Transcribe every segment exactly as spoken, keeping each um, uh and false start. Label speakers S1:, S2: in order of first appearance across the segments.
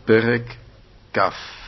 S1: פרק כ'.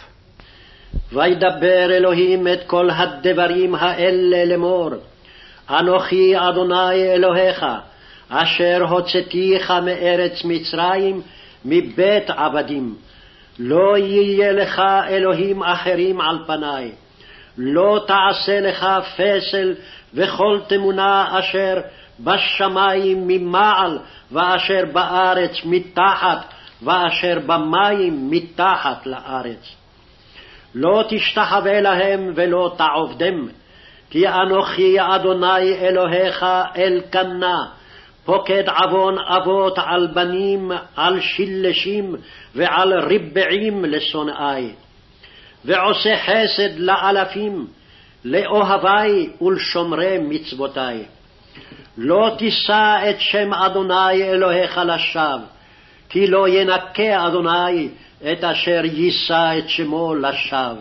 S2: וידבר אלוהים את כל הדברים האלה לאמור, אנוכי אדוני אלוהיך, אשר הוצאתיך מארץ מצרים, מבית עבדים. לא יהיה לך אלוהים אחרים על פניי. לא תעשה לך פסל וכל תמונה אשר בשמיים ממעל, ואשר בארץ מתחת, ואשר במים מתחת לארץ. לא תשתחווה להם ולא תעבדם, כי אנוכי אדוני אלוהיך אלקנה, פוקד עוון אבות על בנים, על שלשים ועל רבעים לשונאי, ועושה חסד לאלפים, לאוהבי ולשומרי מצוותי. לא תישא את שם אדוני אלוהיך לשווא, כי לא ינקה אדוני את אשר יישא את שמו לשווא.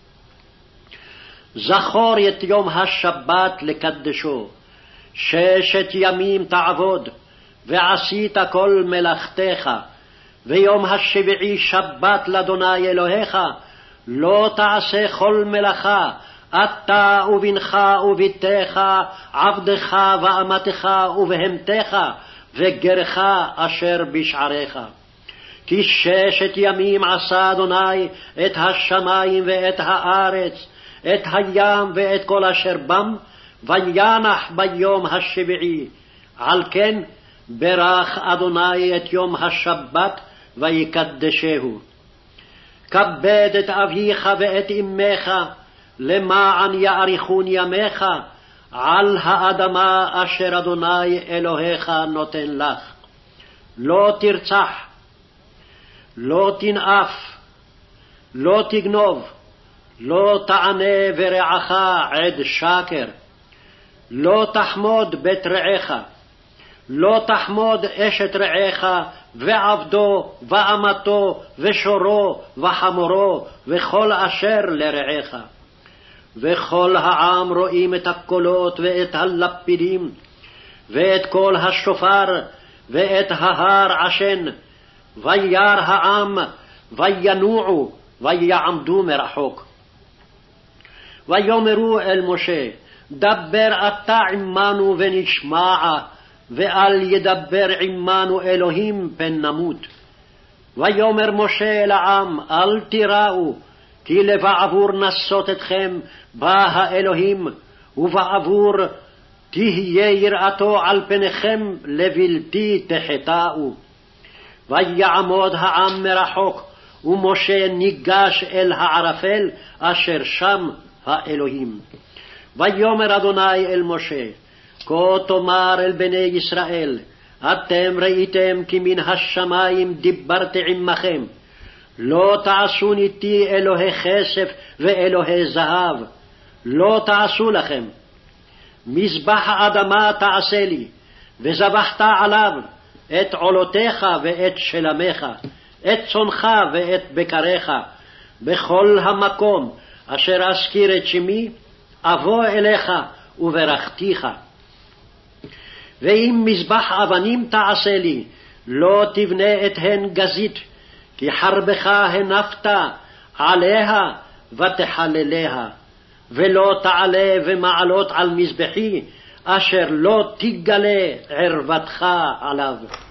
S2: זכור את יום השבת לקדשו, ששת ימים תעבוד, ועשית כל מלאכתך, ויום השביעי שבת לאדוני אלוהיך, לא תעשה כל מלאכה, אתה ובנך וביתך, עבדך ואמתך ובהמתך, וגרך אשר בשעריך. כי ששת ימים עשה אדוני את השמיים ואת הארץ, את הים ואת כל אשר בם, וינח ביום השביעי. על כן ברך אדוני את יום השבת ויקדשהו. כבד את אביך ואת אמך, למען יאריכון ימיך על האדמה אשר אדוני אלוהיך נותן לך. לא תרצח, לא תנאף, לא תגנוב, לא תענה ורעך עד שקר, לא תחמוד בית רעך, לא תחמוד אשת רעך, ועבדו ואמתו ושורו וחמורו וכל אשר לרעך. וכל העם רואים את הקולות ואת הלפידים ואת קול השופר ואת ההר עשן, וירא העם וינועו ויעמדו מרחוק. ויאמרו אל משה, דבר אתה עמנו ונשמע, ואל ידבר עמנו אלוהים פן נמות. ויאמר משה אל העם, אל תיראו, כי לבעבור נסות אתכם בא האלוהים, ובעבור תהיה יראתו על פניכם, לבלתי תחטאו. ויעמוד העם מרחוק, ומשה ניגש אל הערפל אשר שם האלוהים. ויאמר אדוני אל משה, כה תאמר אל בני ישראל, אתם ראיתם כי מן השמיים דיברתי עמכם, לא תעשו איתי אלוהי כסף ואלוהי זהב, לא תעשו לכם. מזבח האדמה תעשה לי, וזבחת עליו את עולותיך ואת שלמך, את צונך ואת בקריך, בכל המקום אשר אזכיר את שמי, אבוא אליך וברכתיך. ואם מזבח אבנים תעשה לי, לא תבנה את הן גזית, כי חרבך הנפת עליה ותחלליה, ולא תעלה ומעלות על מזבחי, אשר לא תגלה ערוותך עליו.